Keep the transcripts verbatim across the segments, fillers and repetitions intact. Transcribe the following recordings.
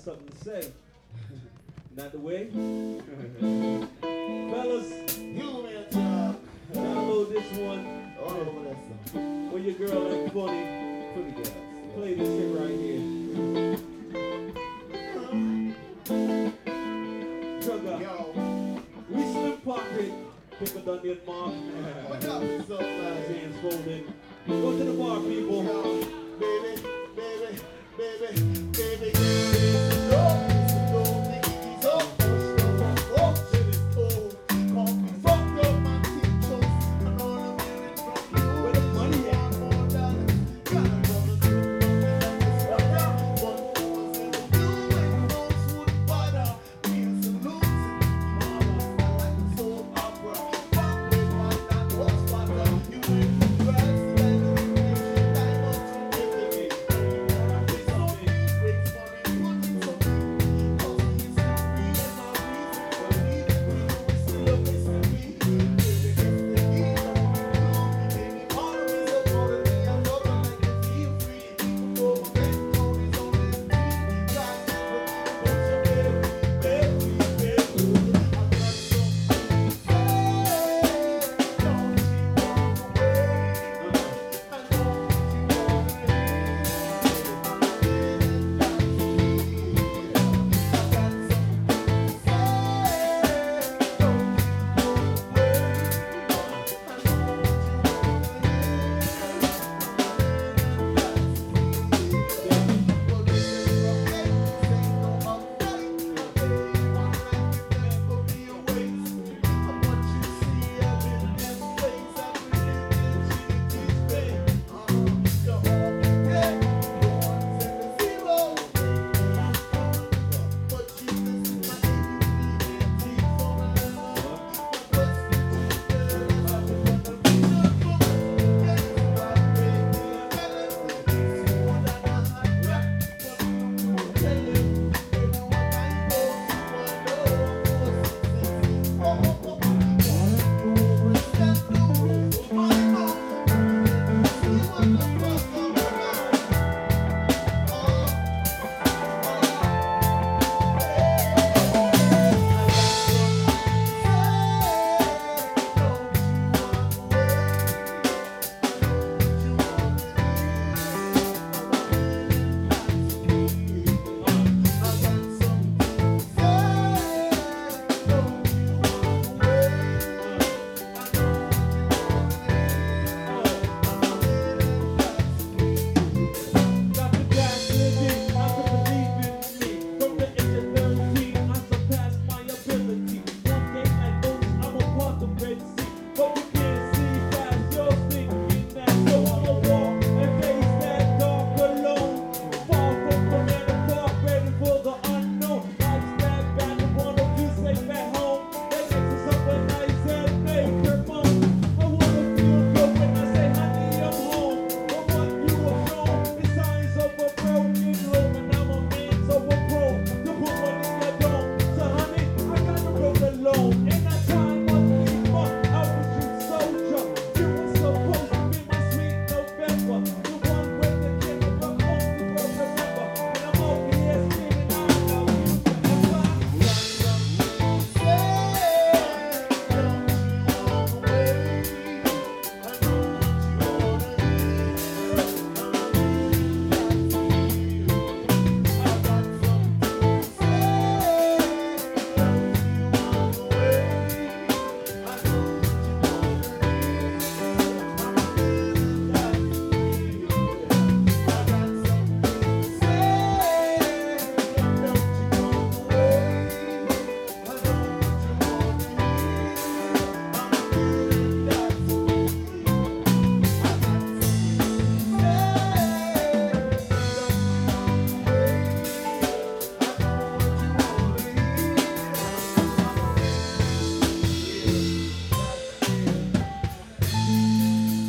something to say. Not the way? Fellas, You man talk. download this one. All over that song. When your girl ain't funny, Pretty girls. play this shit right here. Sugar. Yo, We slim pocket. Pick a Dundee mark. what up is up, man? Hands folded. Go to the bar, people. Yo, baby, baby, baby, baby, baby. No, no, niggas up. Oh, shit is cold. Call me fucked up, my teeth toast. And all I'm hearing from you. Where the money at? More dollars. Got a brother to me. One was in the blue and most would bother. Real salutes. Mama felt like a soap opera. Fuck with one that was butter. You ain't the grass, then you ain't the time up to give to me. It's so deep, it's funny, put it so deep. Cause it's so real and my reason for leaving you is still a mystery. Baby, it's the heat of the blue. Baby, part of me's a part of me. I love her like a feel free. Even though my bed coat is on his feet. God never did a bunch of baby, baby, baby. I got something to say. Don't you walk away. I know what you wanna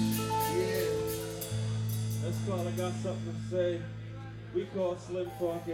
Something to say. We call Slim Pocket.